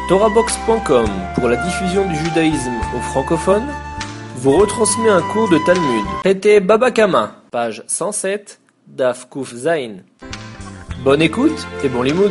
TorahBox.com, pour la diffusion du judaïsme aux francophones, vous retransmet un cours de Talmud. Traité Baba Kama, page 107, Daf Kuf Zain. Bonne écoute et bon limoud.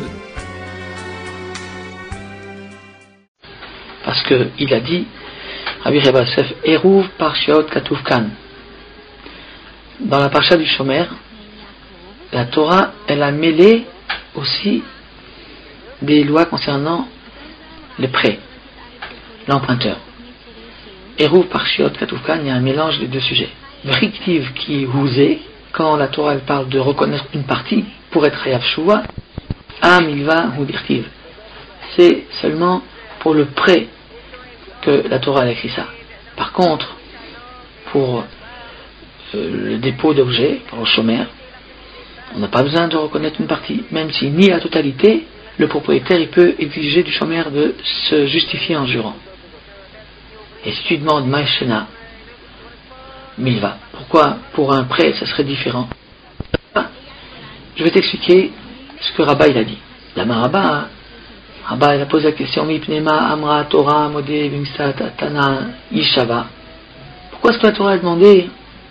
Parce qu'il a dit, Rabbi Reb Yosef, Eruv Parshiot Katuv Kan. Dans la parsha du Shomer, la Torah, elle a mêlé aussi des lois concernant les prêts, l'emprunteur. Eruv Parshiot Katuv Kan, il y a un mélange des deux sujets. Vriktiv qui houzé, quand la Torah elle parle de reconnaître une partie pour être Hayav Shua, Milva ou Dirtiv. C'est seulement pour le prêt que la Torah a écrit ça. Par contre, pour le dépôt d'objets, pour le chômeur, on n'a pas besoin de reconnaître une partie, même si ni la totalité, le propriétaire il peut exiger du chômeur de se justifier en jurant. Et si tu demandes Maïshena, Milva, pourquoi pour un prêt ça serait différent? Je vais t'expliquer ce que Rabba il a dit. La Maraba, Rabba il a posé la question Mipnema Amra Torah Modé Bimsat Tana Ishava. Pourquoi est-ce que la Torah a demandé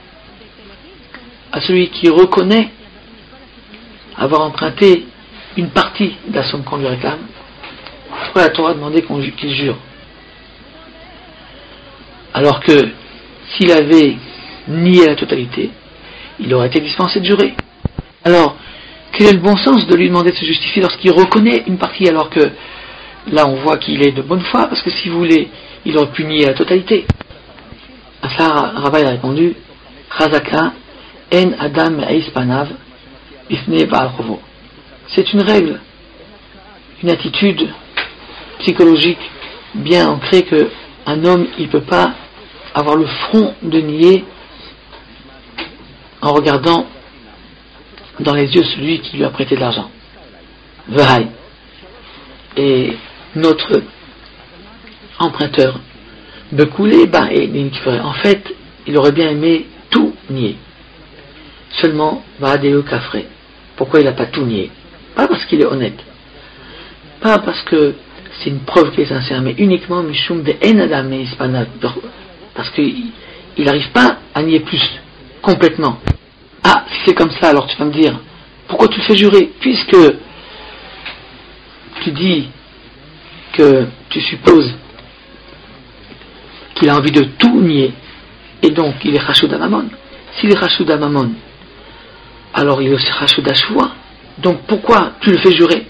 à celui qui reconnaît avoir emprunté une partie de la somme qu'on lui réclame? Pourquoi la Torah a demandé qu'il jure? Alors que s'il avait nié la totalité, il aurait été dispensé de jurer. Alors, quel est le bon sens de lui demander de se justifier lorsqu'il reconnaît une partie, alors que là on voit qu'il est de bonne foi, parce que s'il voulait, il aurait pu nier la totalité. À ça, Rabbi a répondu, Chazaka en Adam Eispanav Ifne Baal Chovo. C'est une règle, une attitude psychologique bien ancrée que un homme il peut pas avoir le front de nier en regardant dans les yeux celui qui lui a prêté de l'argent. Vahai. Et notre emprunteur Bekoulé, en fait, il aurait bien aimé tout nier. Seulement, Vahadeo Kafre. Pourquoi il n'a pas tout nié? Pas parce qu'il est honnête, pas parce que c'est une preuve qu'il est sincère, mais uniquement Mishum de Enadam et Hispana, parce qu'il n'arrive pas à nier plus, complètement. Ah, si c'est comme ça, alors tu vas me dire, pourquoi tu le fais jurer? Puisque tu dis que tu supposes qu'il a envie de tout nier, et donc il est Chashud Amamon. S'il est Chashud Amamon, alors il est aussi Chashud Ashua. Donc pourquoi tu le fais jurer?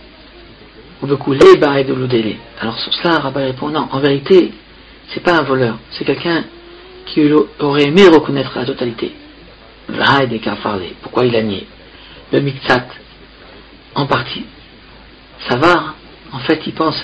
Alors sur cela, Rabbi répond, non, en vérité, c'est pas un voleur, c'est quelqu'un qui aurait aimé reconnaître la totalité. Pourquoi il a nié? Le Miktsat, en partie, ça va, en fait il pense,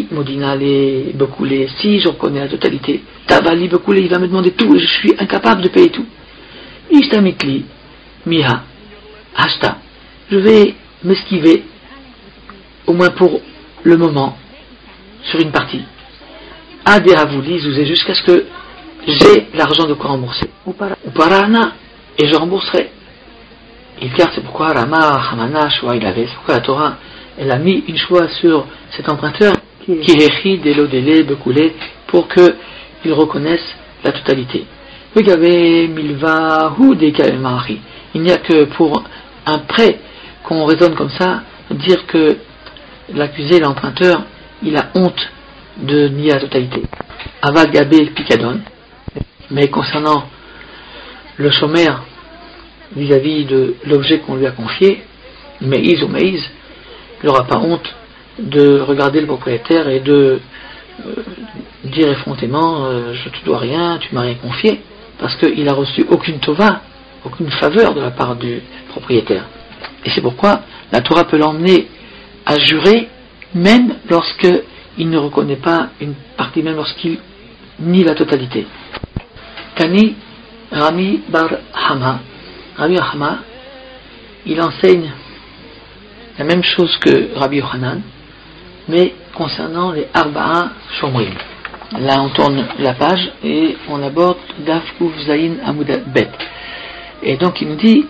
si je reconnais la totalité, Tavali Bekoulé, il va me demander tout, et je suis incapable de payer tout. Ishtamikli, Miha, Hashta, je vais m'esquiver, au moins pour le moment, sur une partie. Adéhavouli, Zouzé, jusqu'à ce que j'ai l'argent de quoi rembourser. Ou parana, et je rembourserai. Car c'est pourquoi Rama, Hamana, Shua, il avait, c'est pourquoi la Torah, elle a mis une choix sur cet emprunteur, qui est écrit d'Elodélé, Bekoulé, pour qu'il reconnaisse la totalité. Regardez, Milva, ou des Kalemari. Il n'y a que pour un prêt qu'on raisonne comme ça, dire que l'accusé, l'emprunteur, il a honte de nier la totalité. Avad Gabé Picadon. Mais concernant le chômeur vis-à-vis de l'objet qu'on lui a confié, Meïz ou Meïz, il n'aura pas honte de regarder le propriétaire et de dire effrontément je te dois rien, tu m'as rien confié, parce qu'il n'a reçu aucune tova, aucune faveur de la part du propriétaire. Et c'est pourquoi la Torah peut l'emmener à jurer même lorsqu'il ne reconnaît pas une partie, même lorsqu'il nie la totalité. Kani Rami Bar Hama. Rabbi Hama, il enseigne la même chose que Rabbi Yochanan, mais concernant les Arba'a Shomrim. Là on tourne la page et on aborde Daf Kuf Zain Amud Bet. Et donc il nous dit,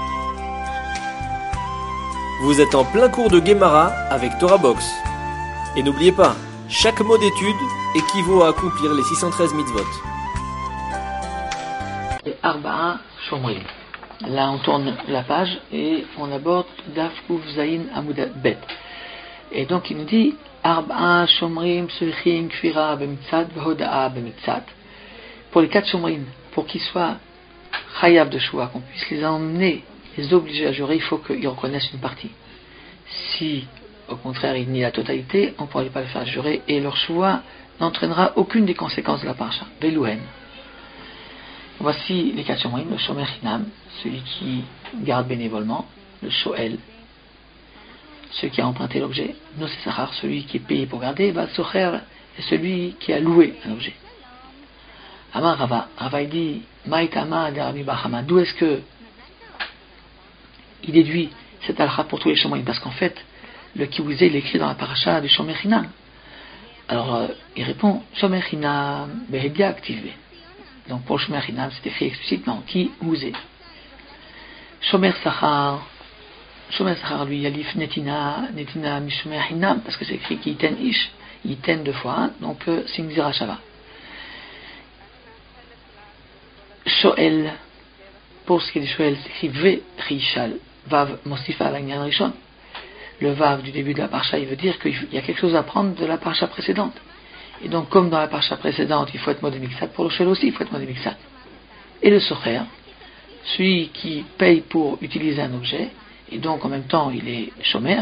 vous êtes en plein cours de Gemara avec Torah Box. Et n'oubliez pas, chaque mot d'étude équivaut à accomplir les 613 mitzvot. Arba'a Shomrim. Là, on tourne la page et on aborde Daf Kuf Zayin Amud Bet. Et donc, il nous dit Arba'a Shomrim Surichim Kfira Bemitzat Vhoda'a Bemitzat. Pour les 4 Shomrim, pour qu'ils soient Chayav de Shua, qu'on puisse les emmener, les obliger à jurer, il faut qu'ils reconnaissent une partie. Si, au contraire, ils nient la totalité, on ne pourrait pas le faire jurer et leur Shua n'entraînera aucune des conséquences de la parasha. Velouhen. Voici les 4 Shomrim, le Shomer Chinam, celui qui garde bénévolement, le Shoel, celui qui a emprunté l'objet, Nosé Sachar, celui qui est payé pour garder, va Socher, est celui qui a loué un objet. Amar Rava, Rava dit, Maïtama de Rabbi Bahama, d'où est-ce que il déduit cet alcha pour tous les Shomrim? Parce qu'en fait, le Kibouzé, il est écrit dans la paracha du Shomer Chinam. Alors, il répond, Shomer Chinam, Behedia activé. Donc pour le Shomer Chinam, c'est écrit explicitement qui Ouzé. Shomer Sachar, lui, Yalif Netina Mishomer Chinam, parce que c'est écrit qui Yiten Ish, Yiten 2 fois 1, donc c'est une Zirachava. Shoel, pour ce qui est du Shoel, c'est écrit Ve Rishal, Vav Mosifa Lanyan Rishon. Le Vav du début de la parcha, il veut dire qu'il y a quelque chose à prendre de la parcha précédente. Et donc, comme dans la parcha précédente, il faut être modé miksat, pour le Shoel aussi, il faut être modé miksat. Et le Socher, celui qui paye pour utiliser un objet, et donc en même temps il est Shomer,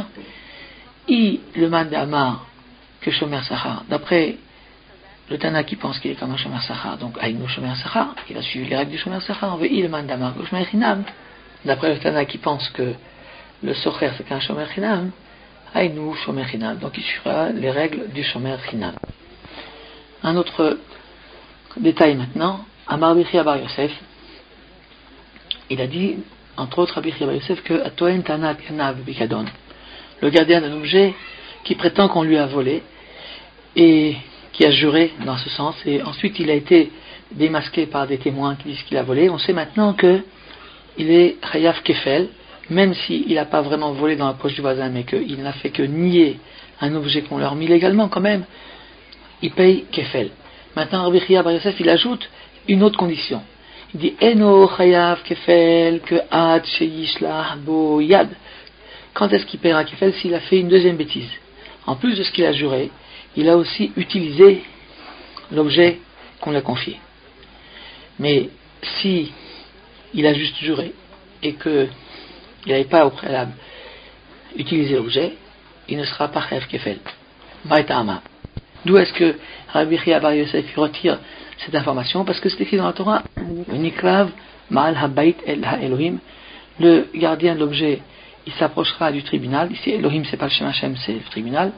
le man d'Amar que Shomer Sachar, d'après le Tana qui pense qu'il est comme un Shomer Sachar, donc Aïnou Shomer Sachar, il a suivi les règles du Shomer Sachar, le man d'Amar que Shomer Chinam, d'après le Tana qui pense que le Socher c'est qu'un Shomer Chinam, Aïnou Shomer Chinam, donc il suivra les règles du Shomer Chinam. Un autre détail maintenant, Amar Bichia Bar Yosef, il a dit, entre autres, Rabbi Chia Bar Yosef, que Atoen Tanat Yanav Bikadon, le gardien d'un objet qui prétend qu'on lui a volé et qui a juré dans ce sens, et ensuite il a été démasqué par des témoins qui disent qu'il a volé. On sait maintenant que il est Chayav Kefel, même s'il n'a pas vraiment volé dans la poche du voisin, mais qu'il n'a fait que nier un objet qu'on leur a mis légalement quand même, il paye Kefel. Maintenant, Rabbi Chia Bar Yosef, il ajoute une autre condition. Il dit Eno chayav kefel que ad sheyishlah bo yad. Quand est-ce qu'il paiera kefel? S'il a fait une deuxième bêtise. En plus de ce qu'il a juré, il a aussi utilisé l'objet qu'on lui a confié. Mais si il a juste juré et qu'il n'avait pas au préalable utilisé l'objet, il ne sera pas chayav kefel. Maïtama. D'où est-ce que Rabbi Chia Bar Yosef retire cette information? Parce que c'est écrit dans la Torah, le Nikrav Ma'al Habayit El Elohim, le gardien de l'objet, il s'approchera du tribunal. Ici, Elohim, c'est pas le Shem Hashem, c'est le tribunal.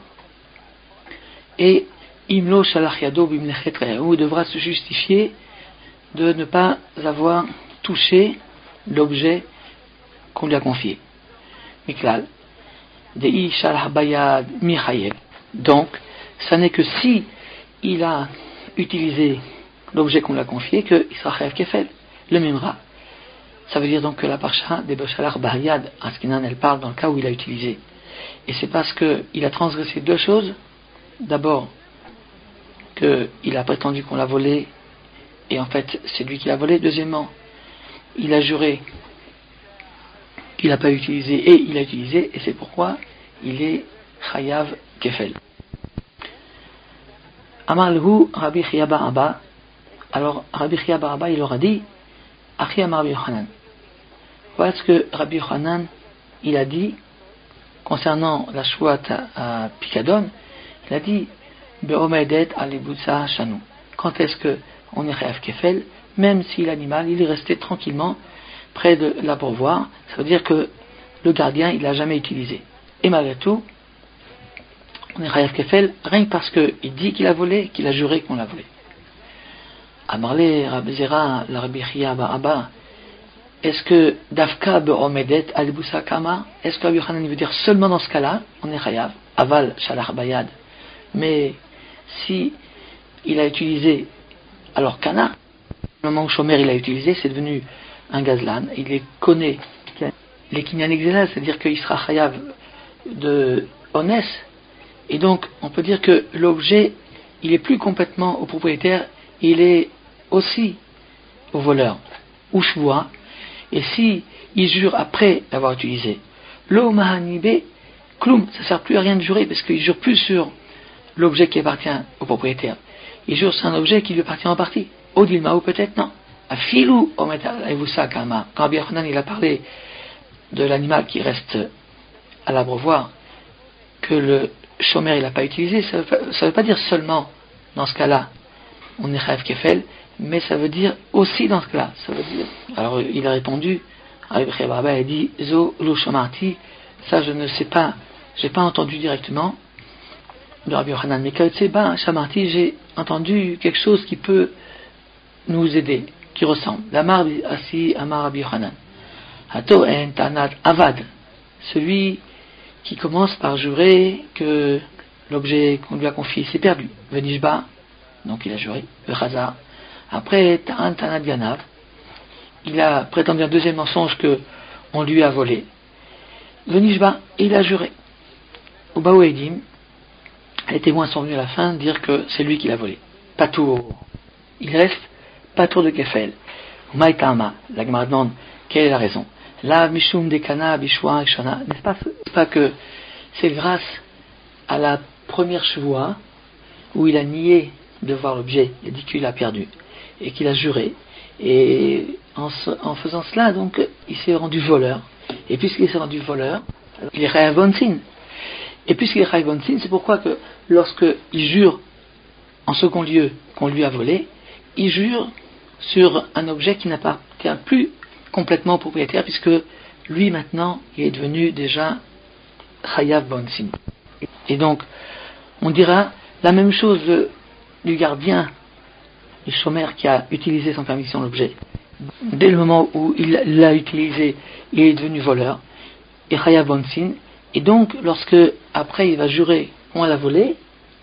Et Imlo Shalach Yado Bimlechet Re'u devra se justifier de ne pas avoir touché l'objet qu'on lui a confié. Miklal, Dei Shalach Bayad Michael. Donc, ça n'est que si il a utilisé l'objet qu'on lui a confié qu'il sera chayav kefel, le mimra. Ça veut dire donc que la parcha des Boshalar Bariad, Askinan, elle parle dans le cas où il a utilisé. Et c'est parce qu'il a transgressé 2 choses. D'abord, qu'il a prétendu qu'on l'a volé, et en fait c'est lui qui l'a volé. Deuxièmement, il a juré qu'il n'a pas utilisé, et il a utilisé, et c'est pourquoi il est chayav kefel. Amalhu Rabbi Chia Bar Abba. Alors Rabbi Chia Bar Abba il leur a dit Achi Amar Rabbi Yochanan. Voilà ce que Rabbi Yochanan il a dit concernant la Shuat à Pikadon. Il a dit Be'omedet alibutsa shanu. Quand est-ce que on est chayav kefel, même si l'animal il est resté tranquillement près de l'abreuvoir, ça veut dire que le gardien il l'a jamais utilisé. Et malgré tout, on est chayav kefel rien que parce qu'il dit qu'il a volé, qu'il a juré qu'on l'a volé. Amarle Rabbi Zera, la Rabbi Chia Bar Abba, est-ce que Dafka be'omedet alibutsa kama, est-ce que Rabbi Yochanan veut dire seulement dans ce cas-là, on est chayav, aval shalach bayad, mais si il a utilisé, alors kana, le moment où Shomer il a utilisé, c'est devenu un gazlan, il les connaît, les kinyan exélas, c'est-à-dire qu'il sera chayav de Ones, Et donc, on peut dire que l'objet, il est plus complètement au propriétaire, il est aussi au voleur, ou shvoua. Et si il jure après l'avoir utilisé, lo mahanibe, kloum, ça sert plus à rien de jurer, parce qu'il jure plus sur l'objet qui appartient au propriétaire. Il jure sur un objet qui lui appartient en partie. Odilma, ou peut-être non. Afilou, ometavousa kama. Quand Rabbi Yochanan, il a parlé de l'animal qui reste à l'abreuvoir, que le shomer il n'a pas utilisé, ça veut pas dire seulement dans ce cas-là, on est chayav kefel, mais ça veut dire aussi dans ce cas-là. Ça veut dire. Alors il a répondu, Rabbi Barba a dit, zo lo shomarti, ça je ne sais pas, j'ai pas entendu directement de Rabbi Yochanan, mais kaotseba shamarti, j'ai entendu quelque chose qui peut nous aider, qui ressemble. L'amar asi amar Rabbi Yochanan. Hato en tanat avad, celui qui commence par jurer que l'objet qu'on lui a confié s'est perdu. Venishba, donc il a juré. Vechazar. Après, ta'an tanat ganav, il a prétendu un deuxième mensonge que on lui a volé. Venishba, et il a juré. Ubaou edim, les témoins sont venus à la fin dire que c'est lui qui l'a volé. Patour. Il reste patour de kefel. Maïtama, la Gemara demande quelle est la raison. La mishum dekana bishwa ishana, n'est-ce pas que c'est grâce à la première chevoie où il a nié de voir l'objet, il a dit qu'il l'a perdu et qu'il a juré, et en faisant cela donc il s'est rendu voleur, et puisqu'il s'est rendu voleur, il est chayav bonsin, et puisqu'il est chayav bonsin, c'est pourquoi que lorsque il jure en second lieu qu'on lui a volé, il jure sur un objet qui n'appartient plus complètement propriétaire, puisque lui maintenant il est devenu déjà chayav bonsin. Et donc on dira la même chose du gardien, du shomer qui a utilisé sans permission l'objet. Dès le moment où il l'a utilisé, il est devenu voleur et chayav bonsin. Et donc lorsque après il va jurer qu'on l'a volé,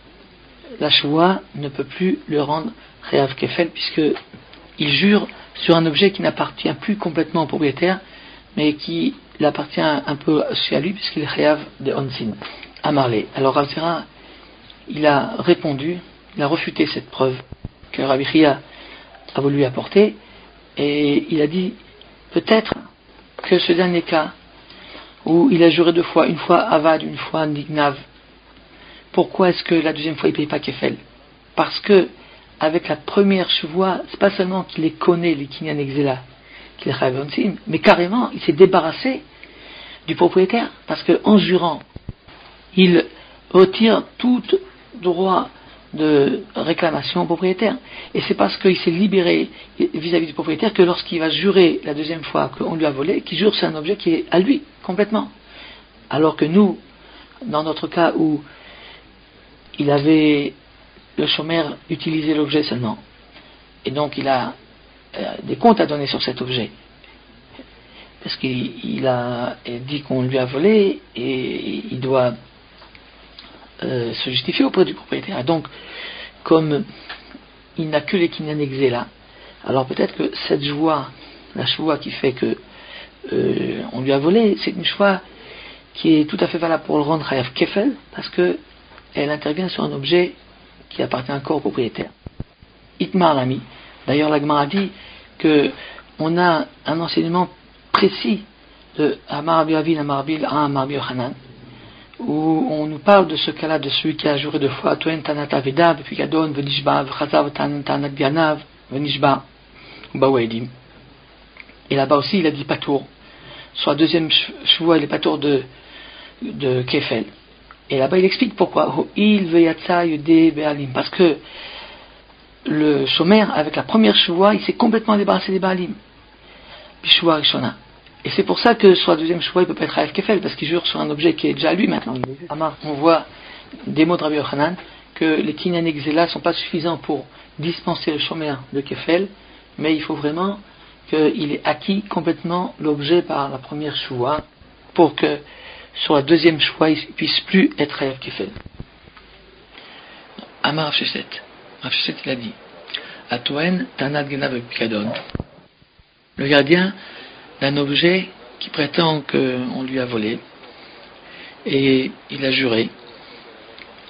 la shvoua ne peut plus le rendre chayav kefel, puisque il jure sur un objet qui n'appartient plus complètement au propriétaire, mais qui appartient un peu à lui, puisqu'il est chayav de onsin, à Marley. Alors Rav Zera, il a répondu, il a refuté cette preuve que Rabbi Chia a voulu apporter, et il a dit peut-être que ce dernier cas où il a juré deux fois, une fois avad, une fois nignav, pourquoi est-ce que la deuxième fois il ne paye pas kefel? Parce que avec la première chevoie, c'est pas seulement qu'il les connaît, les kinyan exela, qu'il est chayav onsin, mais carrément il s'est débarrassé du propriétaire, parce qu'en jurant il retire tout droit de réclamation au propriétaire. Et c'est parce qu'il s'est libéré vis-à-vis du propriétaire que lorsqu'il va jurer la deuxième fois qu'on lui a volé, qu'il jure c'est un objet qui est à lui, complètement. Alors que nous, dans notre cas où il avait le shomer utilisé l'objet seulement, et donc il a des comptes à donner sur cet objet, parce qu'il a dit qu'on lui a volé, et il doit se justifier auprès du propriétaire. Et donc, comme il n'a que les kinyan exela, alors peut-être que cette joie, la joie qui fait que on lui a volé, c'est une joie qui est tout à fait valable pour le rendre chayav kefel, parce que elle intervient sur un objet qui appartient encore au propriétaire. Itmar l'ami. D'ailleurs, la Gemara dit que on a un enseignement précis de Amar Rabbi Avin, Amar Rabbi Yochanan, où on nous parle de ce cas-là, de celui qui a juré deux fois, Toen Tanat Aveda, Bepikadon, Venishba, Vchazav Tanat Ganav, Venishba, Bawedim. Et là-bas aussi, il a dit Patour. Sur la deuxième chevoie, il est Patour de Kefel. Et là-bas, il explique pourquoi. Parce que le shomer, avec la première chevoie, il s'est complètement débarrassé des Baalim. Bishua Rishona. Et c'est pour ça que sur la deuxième choix, il peut pas être chayav kefel, parce qu'il jure sur un objet qui est déjà à lui maintenant. On voit des mots de Rabbi Yochanan que les kinyan exela ne sont pas suffisants pour dispenser le shomer de kefel, mais il faut vraiment qu'il ait acquis complètement l'objet par la première choix pour que sur la deuxième choix, il ne puisse plus être chayav kefel. Amar Rav Sheshet. Rav Sheshet, il a dit Atoen tanat genav pikadon. Le gardien d'un objet qui prétend qu'on lui a volé, et il a juré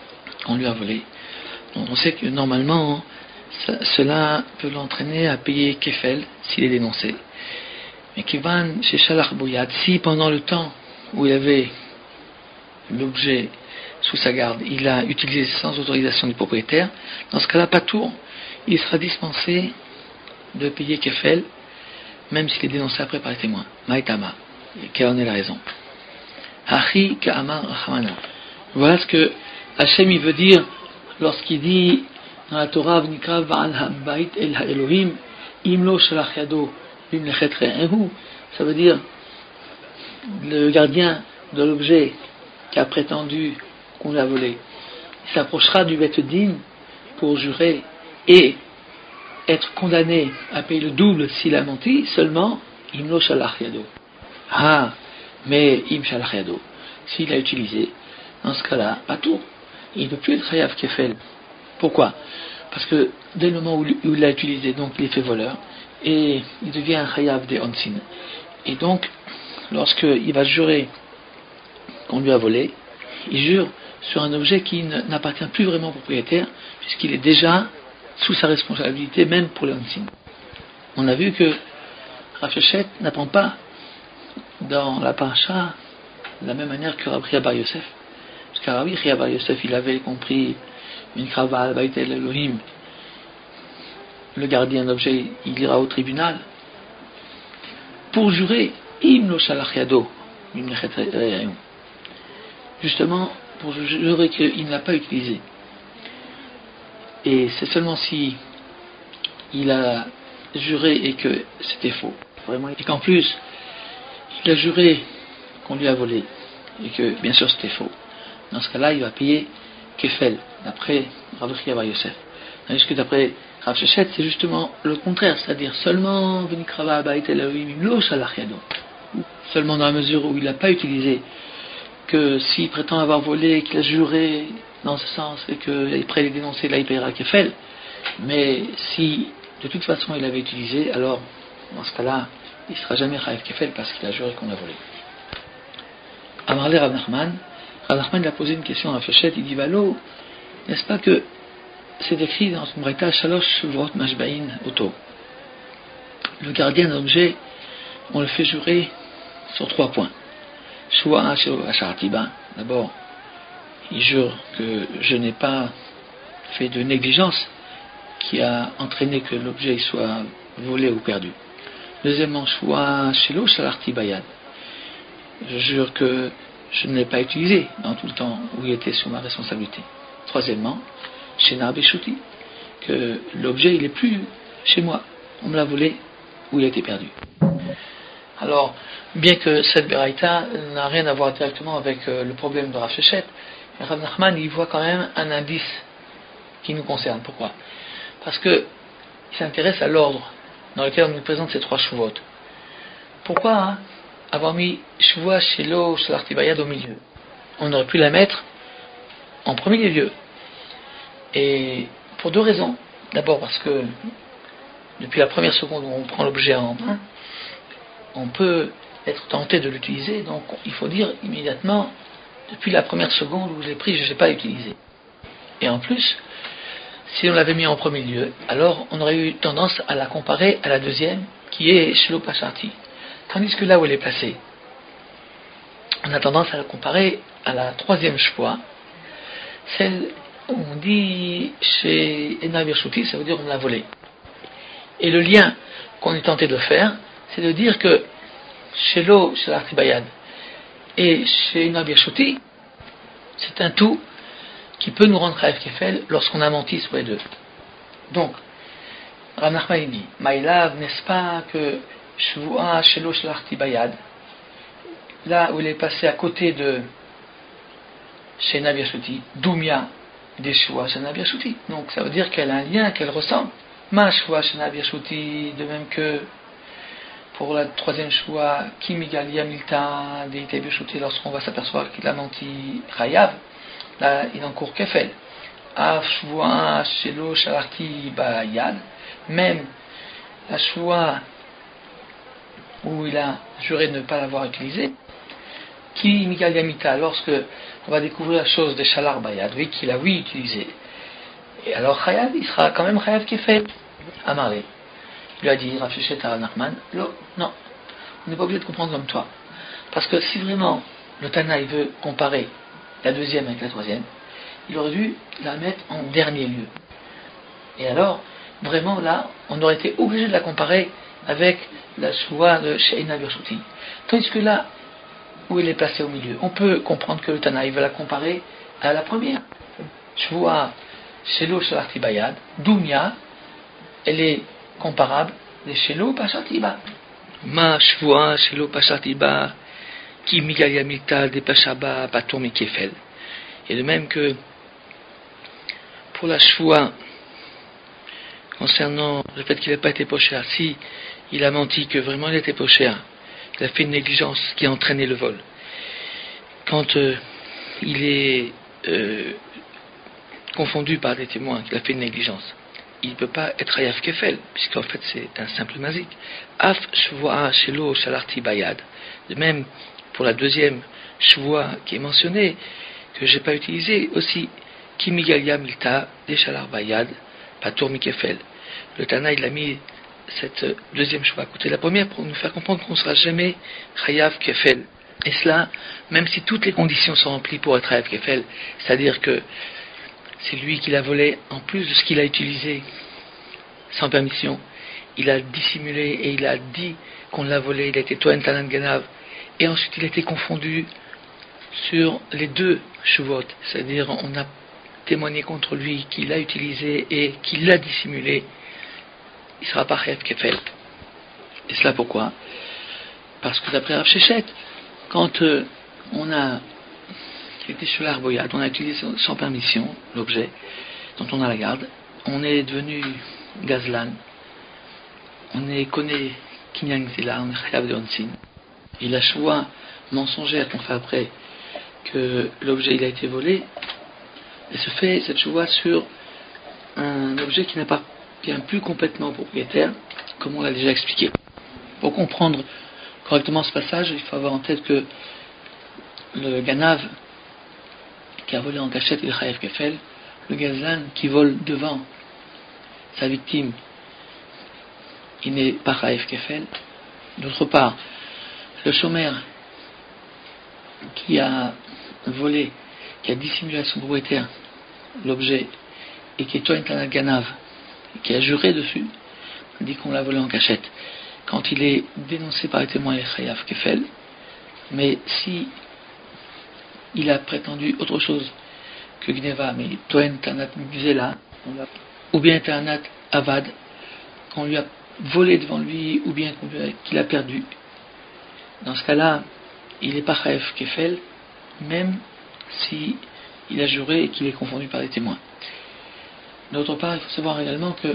qu'on lui a volé. Donc on sait que normalement, cela peut l'entraîner à payer Kefel s'il est dénoncé. Mais Kivan chez Shalach Bouyad, si pendant le temps où il avait l'objet sous sa garde, il a utilisé sans autorisation du propriétaire, dans ce cas-là, pas tour, il sera dispensé de payer Kefel, même s'il est dénoncé après par les témoins. Maïtama, quelle en est la raison? Achi Ka'amar Rachamana. Voilà ce que Hachem il veut dire lorsqu'il dit dans la Torah V'nikra Ba'al Ha'bait El Ha'elohim Imlo Shalach Yado Bimlechet Re'ehu. Ça veut dire le gardien de l'objet qui a prétendu qu'on l'a volé, il s'approchera du Beth Din pour jurer et être condamné à payer le double s'il a menti, seulement Imlo Shalach Yado. Ah, mais Im Shalach Yado, s'il a utilisé, dans ce cas-là, pas tout. Il ne peut plus être Chayav Kefel. Pourquoi? Parce que dès le moment où il l'a utilisé, donc il est fait voleur, et il devient un Chayav des Onsin. Et donc, lorsqu'il va jurer qu'on lui a volé, il jure sur un objet qui n'appartient plus vraiment au propriétaire, puisqu'il est déjà sous sa responsabilité, même pour les Onsin. On a vu que Rav Shechet n'apprend pas dans la paracha de la même manière que Rabbi Bar Yosef. Parce que Rabbi Bar Yosef, il avait compris une krava al Bait el Elohim, le gardien d'objet, il ira au tribunal pour jurer Im lo shalach yado, justement pour jurer qu'il ne l'a pas utilisé. Et c'est seulement si il a juré et que c'était faux, vraiment, et qu'en plus il a juré qu'on lui a volé et que bien sûr c'était faux, dans ce cas-là il va payer Kefel d'après Rabbi Bar Yosef. Tandis que d'après Rav Shechet, c'est justement le contraire, c'est-à-dire seulement seulement dans la mesure où il n'a pas utilisé, que s'il prétend avoir volé, qu'il a juré dans ce sens et qu'il est prêt à les dénoncer, là il paiera Kefel. Mais si de toute façon il avait utilisé, alors dans ce cas-là il ne sera jamais Chayav Kefel parce qu'il a juré qu'on l'a volé. Amarle Rav Nachman il a posé une question à Rav Shechet, il dit Valo, n'est-ce pas que c'est écrit dans une braïta Shalosh Shuvot Mashbaïn Oto. Le gardien d'objet, on le fait jurer sur 3 points. Shua Ashartiba, d'abord, il jure que je n'ai pas fait de négligence qui a entraîné que l'objet soit volé ou perdu. Deuxièmement, Shua Shelo Shalartibayad. Je jure que je ne l'ai pas utilisé dans tout le temps où il était sous ma responsabilité. Troisièmement, Shena Beshuti, que l'objet il est plus chez moi, on me l'a volé ou il a été perdu. Alors, bien que cette Beraïta n'a rien à voir directement avec le problème de Rav Shechet, Rav Nachman il voit quand même un indice qui nous concerne. Pourquoi? Parce que il s'intéresse à l'ordre dans lequel on nous présente ces 3 shuvot. Pourquoi avoir mis Shuvah Shelo Shalartibayad au milieu? On aurait pu la mettre en premier lieu. Et pour 2 raisons. D'abord parce que depuis la première seconde où on prend l'objet en main, on peut être tenté de l'utiliser, donc il faut dire immédiatement, depuis la première seconde où je l'ai pris, je ne l'ai pas utilisé. Et en plus, si on l'avait mis en premier lieu, alors on aurait eu tendance à la comparer à la deuxième, qui est Shelo Pasharti. Tandis que là où elle est placée, on a tendance à la comparer à la 3e shvoa, celle où on dit chez Ena Birshuti, ça veut dire on l'a volé. Et le lien qu'on est tenté de faire, c'est de dire que chez l'eau, chez l'Artibayad et chez Ena Birshuti, c'est un tout qui peut nous rendre Chayav Kefel lorsqu'on a menti sur les 2. Donc, Rav Nachman dit, Maïlav, n'est-ce pas que Shvuah Shelo Shel Artibayad, là où il est passé à côté de chez Nabiashuti, Doumia des Shvuah Shel Nabiashuti. Donc ça veut dire qu'elle a un lien, qu'elle ressemble. Ma Shvuah Shel Nabiashuti, de même que pour la 3e Shvuah, Kimigalia Milta des Nabiashuti, lorsqu'on va s'apercevoir qu'il a menti Chayav, là il encourt Kefel. Af Shvuah Shelo Shel Artibayad, même la Shvuah où il a juré de ne pas l'avoir utilisé, Qui Migal Yamita, lorsque on va découvrir la chose de Shalar Bayad, oui, qu'il a utilisé. Et alors Chayav, il sera quand même Chayav Kefel. Amaré. Il lui a dit, Rav Shechet à Nachman, non, on n'est pas obligé de comprendre comme toi. Parce que si vraiment le Tana il veut comparer la deuxième avec la troisième, il aurait dû la mettre en dernier lieu. Et alors, vraiment là, on aurait été obligé de la comparer avec la Shua de Sheina Birshuti. Tandis que là, où elle est placée au milieu, on peut comprendre que le Tana il veut la comparer à la première. Shua Shelo Shalachti Bayad, Dumya, elle est comparable de Shelo Pashatiba. Ma Shua Shelo Pashatiba, qui Migal Yamita de Pashaba Patur Mikefel. Et de même que pour la Shua, concernant le fait qu'il n'a pas été pocher, si il a menti que vraiment il était pocher, il a fait une négligence qui a entraîné le vol. Quand il est confondu par des témoins qu'il a fait une négligence, il ne peut pas être Hayaf Kefel, puisqu'en fait c'est un simple mazik. Af Shvoa Shelo Shalarti Bayad. De même, pour la deuxième Shvoa qui est mentionnée, que je n'ai pas utilisée, aussi Kimigalia Milta de Shalar Bayad, Patur Mikefel. Le Tana il a mis cette deuxième Shvoa à côté de la première pour nous faire comprendre qu'on ne sera jamais Hayaf Kefel. Et cela, même si toutes les conditions sont remplies pour être Hayaf Kefel, c'est-à-dire que c'est lui qui l'a volé, en plus de ce qu'il a utilisé sans permission, il a dissimulé et il a dit qu'on l'a volé, il a été Toen Tanan Ganav, et ensuite il a été confondu sur les deux Shuvot, c'est-à-dire on a témoigné contre lui qu'il l'a utilisé et qu'il l'a dissimulé, il sera pas Hayaf Kefel. Et cela pourquoi? Parce que d'après Rav Shechet, quand on a été sur l'arboyade, on a utilisé sans permission l'objet dont on a la garde, on est devenu gazlan, on est connu kinyan zila, on est chayav de onsin. Et la choix mensongère qu'on fait après que l'objet il a été volé, elle se fait cette choix sur un objet qui n'appartient plus complètement au propriétaire, comme on l'a déjà expliqué. Pour comprendre correctement ce passage, il faut avoir en tête que le ganav qui a volé en cachette il est Chayav Kefel, le gazlan qui vole devant sa victime il n'est pas Chayav Kefel. D'autre part, le chômeur qui a volé, qui a dissimulé à son propriétaire l'objet et qui est Toen Tanat Ganav, qui a juré dessus, dit qu'on l'a volé en cachette. Quand il est dénoncé par les témoins, il est Chayav Kefel. Mais si il a prétendu autre chose que Gneva, mais Toen Tanat Gzela, ou bien Tanat Avad, qu'on lui a volé devant lui, ou bien qu'il a perdu. Dans ce cas-là, il n'est pas Chayav Kefel, même si il a juré et qu'il est confondu par les témoins. D'autre part, il faut savoir également que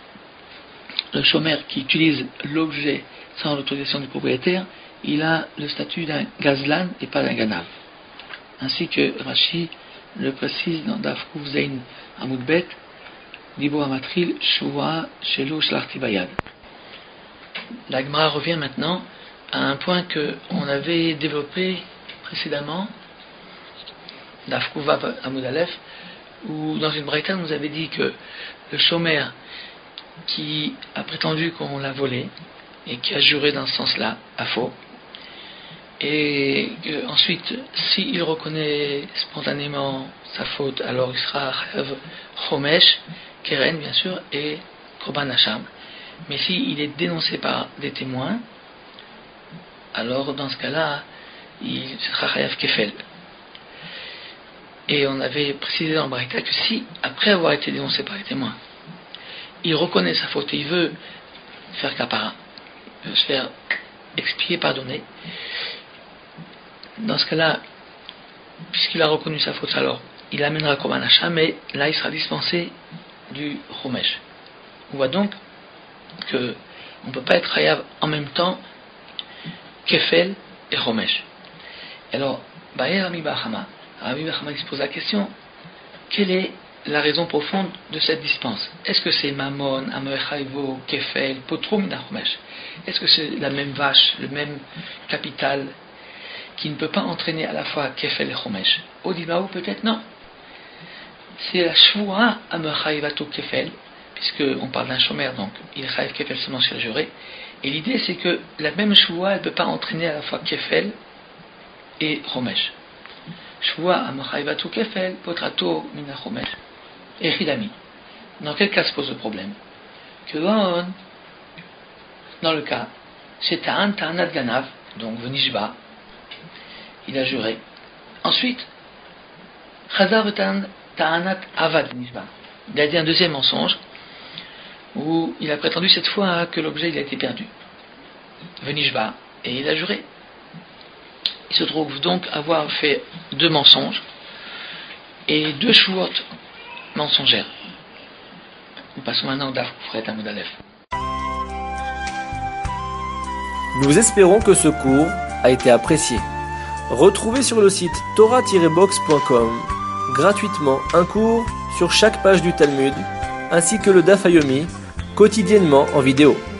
le chômeur qui utilise l'objet sans l'autorisation du propriétaire, il a le statut d'un gazlan et pas d'un ganav. Ainsi que Rashi le précise dans Daf Kuf Zain Amoudbet, Dibo Amatril Shua Shelo Shlachti Bayad. La Gemara revient maintenant à un point qu'on avait développé précédemment, Daf Kuf Amoud Aleph, où dans une braïta on nous avait dit que le chômeur qui a prétendu qu'on l'a volé et qui a juré dans ce sens-là à faux, et ensuite s'il reconnaît spontanément sa faute, alors il sera Chayav Chomesh, Keren bien sûr, et Korban Hacham. Mais s'il est dénoncé par des témoins, alors dans ce cas-là il sera Chayav Kefel. Et on avait précisé dans le Braïta que si, après avoir été dénoncé par les témoins, il reconnaît sa faute et il veut faire kapara, il veut se faire expier, pardonner, dans ce cas-là, puisqu'il a reconnu sa faute, alors il amènera Korban Hacham, mais là il sera dispensé du Chomesh. On voit donc que on ne peut pas être Chayav en même temps Kefel et Chomesh. Alors, Baer Rami Bachama se pose la question, quelle est la raison profonde de cette dispense? Est-ce que c'est Mammon, Amoechaivo, Kefel, Potrum, Nachomesh? Est-ce que c'est la même vache, le même capital? qui ne peut pas entraîner à la fois Kefel et Chomesh. Odimaou peut-être non. C'est la Shvoua Amechaïvato Kefel, puisqu'on parle d'un chômeur, donc il Chaïv Kefel seulement sur le juré. Et l'idée c'est que la même Shvoua, elle ne peut pas entraîner à la fois Kefel et Chomesh. Shvoua Amechaïvato Kefel, Potrato Mina Chomesh. Et Chidami. Dans quel cas se pose le problème? Que dans le cas, c'est Ta'anat Ganav, donc Venishba, il a juré. Ensuite, Chazar Ta'anat Avad Venishba. Il a dit un deuxième mensonge, où il a prétendu cette fois que l'objet il a été perdu. Venishba, et il a juré. Il se trouve donc avoir fait 2 mensonges, et 2 shvuot mensongères. Nous passons maintenant au Daf Kufret Amud Aleph. Nous espérons que ce cours a été apprécié. Retrouvez sur le site torah-box.com gratuitement un cours sur chaque page du Talmud, ainsi que le Daf Yomi, quotidiennement en vidéo.